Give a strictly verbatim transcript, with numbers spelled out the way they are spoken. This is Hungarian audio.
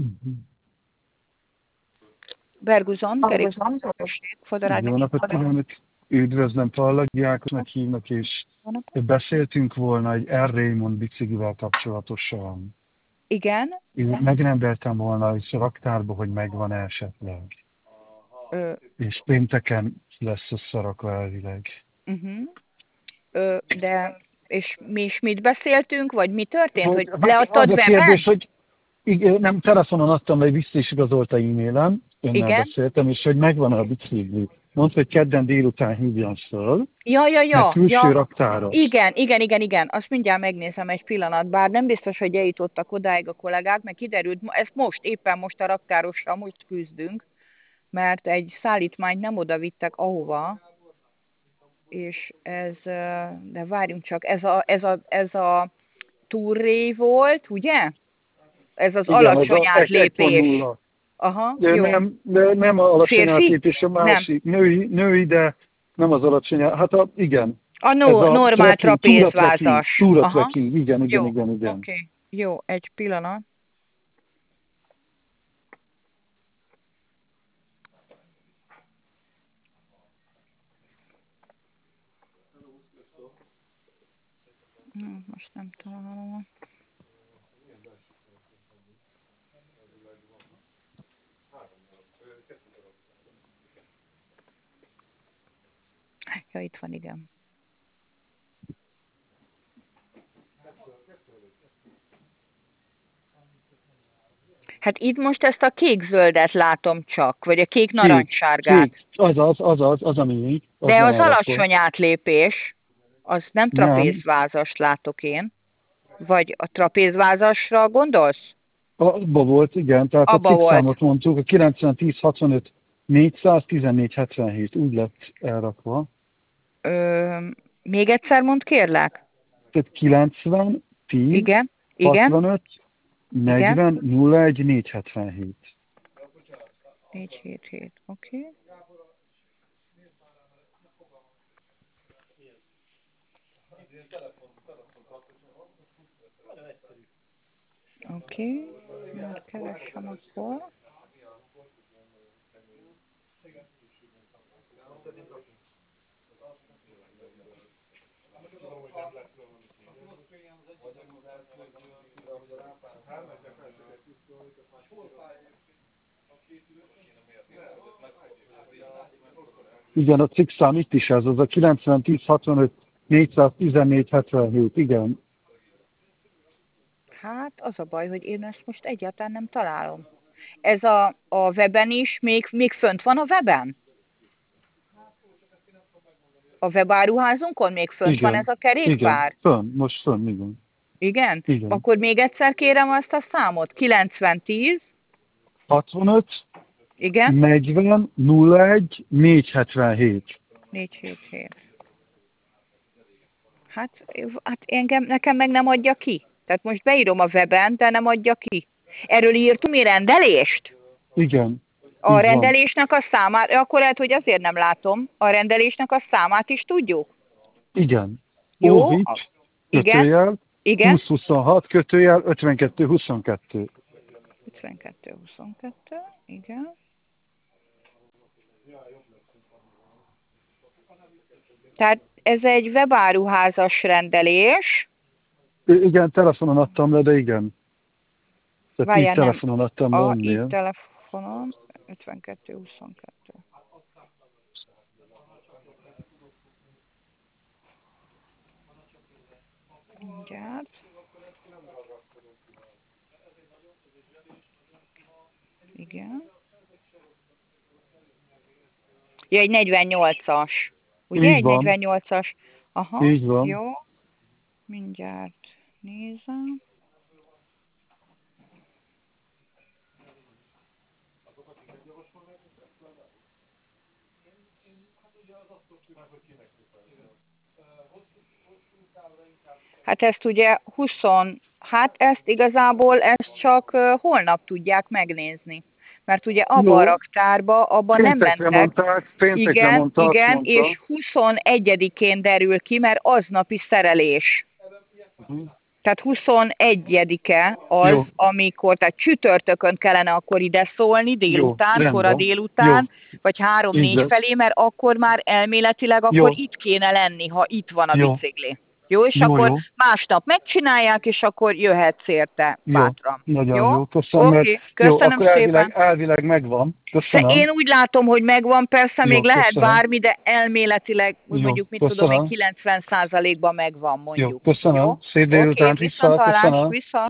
Berguzon, kerékpáros Fodarág. Jó napot kívánok! Üdvözlöm, Pallagi Ákosnak hívnak, és beszéltünk volna egy R. Raymond biciklivel kapcsolatosan. Igen. Én megrendeltem volna is raktárba, hogy megvan-e esetleg. Ö, és pénteken lesz összerakva elvileg. uh-huh. Ö, de, és mi is mit beszéltünk, vagy mi történt, hogy, hogy leadtad az a weben? kérdés, hogy igen, nem, telefonon adtam, vagy vissza is igazolta e-mailen, önnel Igen? beszéltem, és hogy megvan a bicikli. Mondta, hogy kedden délután hívjam föl, Ja, ja, ja. mert külső ja. raktáros. Igen, igen, igen, igen. Azt mindjárt megnézem egy pillanat, bár nem biztos, hogy eljutottak odáig a kollégák, mert kiderült, ezt most, éppen most a raktárossal most küzdünk, mert egy szállítmányt nem oda vittek ahova, és ez, de várjunk csak, ez a, ez a, ez a túrré volt, ugye? Ez az Igen, alacsony az átlépés. Aha, de jó. Nem, de nem a alacsony Férfi? átlépés, a másik. Női, női, de nem az alacsony átlépés. Hát a, igen. A no, a normál trapézvázas. trapézvázas. Túratrekking, igen, igen, jó. igen, igen. Oké, okay. Jó, egy pillanat. Most nem találom. Ja, itt van, igen. Hát itt most ezt a kék-zöldet látom csak, vagy a kék-narancssárgát. Kék, az az, az az, az a mi. Az de az alacsony átlépés, az nem trapézvázast látok én. Vagy a trapézvázasra gondolsz? Abba volt, igen, tehát Abba a cikk volt. számot mondtuk, a kilencven tíz hatvanöt négyszáztizennégy hetvenhét, úgy lett elrakva. Ö, még egyszer mond, kérlek? Tehát kilencven tíz igen, hatvanöt igen. negyven nulla egy négyszázhetvenhét. négyszázhetvenhét, oké. Okay. Oké, okay. Már keresem akkor. Igen, a cikk szám itt is ez, az a kilencven tíz hatvanöt négyszáztizennégy hetvenhét, igen. Hát az a baj, hogy én ezt most egyáltalán nem találom. Ez a, a weben is, még, még fönt van a weben? A webáruházunkon még fönt igen, van ez a kerékpár? Igen, fönn, most fönn, igen. Igen? Igen. Akkor még egyszer kérem azt a számot. kilencven tíz hatvanöt igen? negyven nulla egy négyszázhetvenhét. négyszázhetvenhét. Hát, hát engem, nekem meg nem adja ki. Tehát most beírom a weben, de nem adja ki. Erről írtunk mi rendelést? Igen. A rendelésnek a számát, akkor lehet, hogy azért nem látom. A rendelésnek a számát is tudjuk? Igen. Jó. Ovics, kötőjel, igen. húsz huszonhat, kötőjel, ötvenkettő huszonkettő. ötvenkettő huszonkettő, igen. Tehát ez egy webáruházas rendelés. Igen, telefonon adtam le, de igen. Tehát Várjál, így telefonon adtam le a, önnél. így telefonon, ötvenkettő huszonkettő. Mindjárt. Igen. Ja, egy negyvennyolcas. Ugye? Így egy van. negyvennyolcas. Aha, így van. Jó. Mindjárt nézem. Hát ezt ugye húsz, hát ezt igazából ezt csak uh, holnap tudják megnézni. Mert ugye abban a raktárba, abban nem mentek. Mondták, igen, mondta, igen, és huszonegyedikén derül ki, mert aznapi szerelés. Uh-huh. Tehát huszonegyedike az, jó. amikor, tehát csütörtökön kellene akkor ide szólni, délután, jó, kora délután, jó. vagy három-négy felé, mert akkor már elméletileg akkor jó. itt kéne lenni, ha itt van a jó. bicikli. Jó, és jó, akkor jó. másnap megcsinálják, és akkor jöhetsz érte bátran. Jó, nagyon jó. jó. Köszönöm, okay. mert, köszönöm jó, akkor szépen. Elvileg, elvileg megvan. Köszönöm. Én úgy látom, hogy megvan, persze jó, még köszönöm. lehet bármi, de elméletileg, úgy jó, mondjuk, mit köszönöm. tudom én, kilencven százalékban megvan, mondjuk. Jó, köszönöm. Jó? Szép délután, okay, vissza, köszönöm. Vissza.